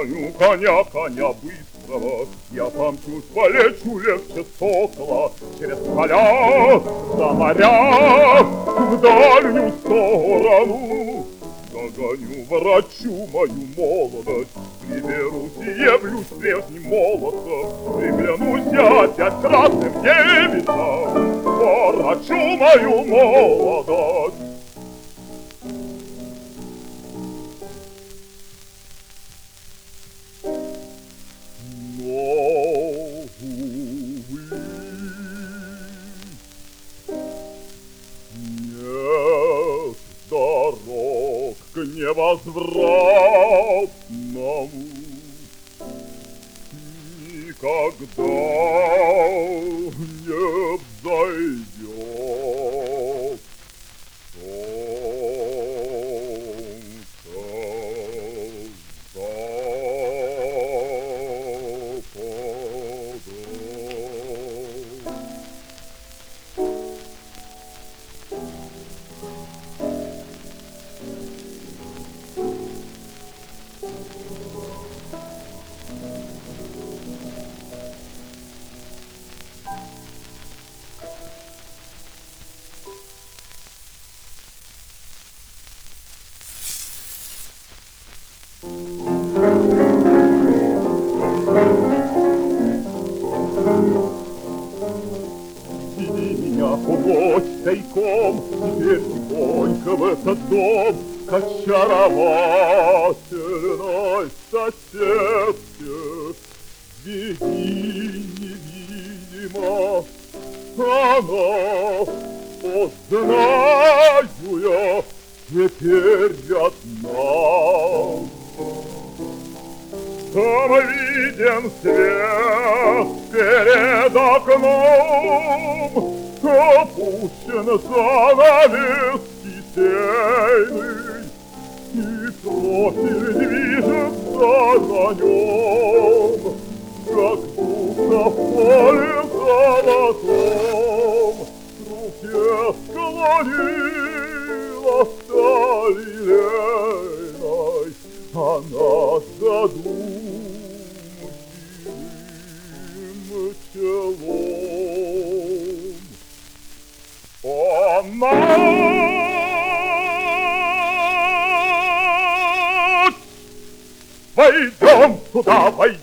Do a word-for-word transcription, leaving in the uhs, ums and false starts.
Догоню коня, коня быстрого, я помчусь, полечу легче сокола через поля, за моря, в дальнюю сторону. Догоню, ворочу мою молодость, приберусь и явлюсь прежним молодцем, приглянусь я опять красным девицам, ворочу мою молодость. Нет дорог к невозвратному, никогда не взойдет Веди меня, ночь тайком, теперь тихонько в этот дом, к очаровательной соседке. Веди невидимо, она, познаю я, теперь одна. Там виден свет перед окном, опущен занавес кисейный, и профиль движется на нем, как будто в поле золотом. К руке склонила сталь лилейной, она задумчивым челом. О, ночь! Войдем туда, войдем!